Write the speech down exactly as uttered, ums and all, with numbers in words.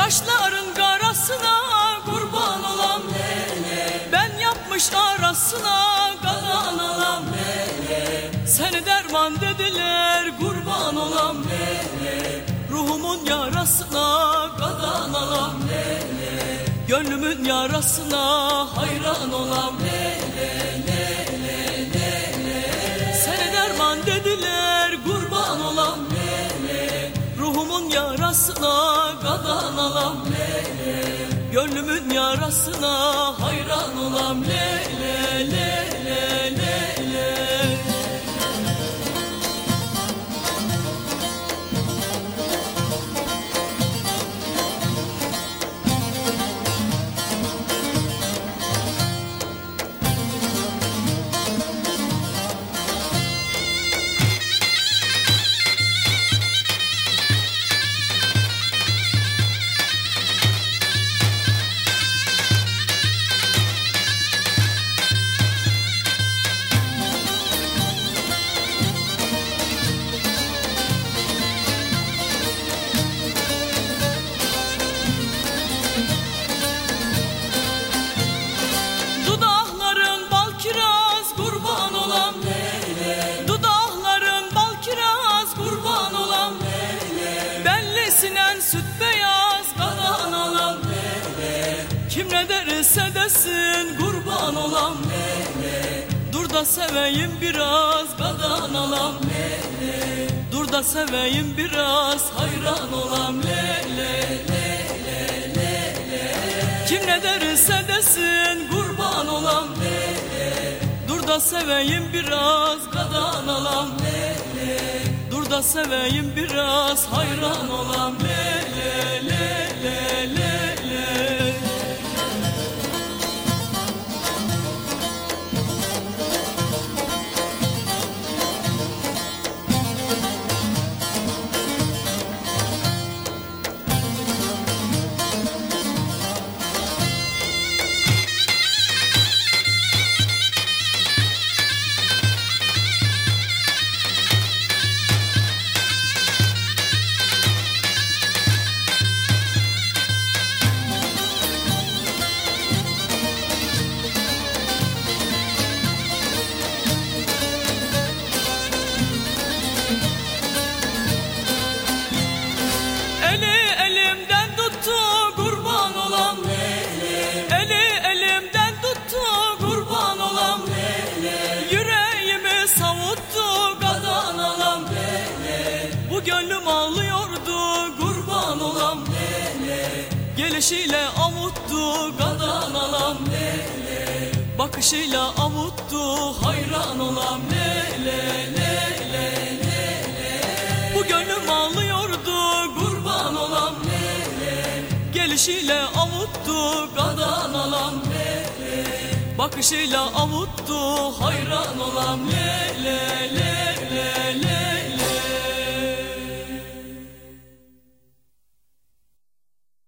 Kaşların karasına kurban olam lele, ben yapmış arasına kadan olam lele. Seni derman dediler kurban olam lele, ruhumun yarasına kadan olam lele, gönlümün yarasına hayran olam lele, lele, lele. Seni derman dediler kurban olam lele, ruhumun yarasına kadan olam lele, gönlümün yarasına hayran olam lele, lele, lele. Sinen süt beyaz kadan olam lele, kim ne derse desin kurban olam lele. Dur da seveyim biraz kadan olam lele, dur da seveyim biraz hayran olam lele, lele, lele. Kim ne derse desin kurban olam lele, dur da seveyim biraz kadan olam lele, dur da seveyim biraz hayran olam lele, lele, lele. Gönlüm ağlıyordu kurban olam lele, gelişiyle avuttu kadan olam lele, bakışıyla avuttu hayran olam lele, lele, lele. Bu gönlüm ağlıyordu kurban olam lele, gelişiyle avuttu kadan olam lele, bakışıyla avuttu hayran olam lele.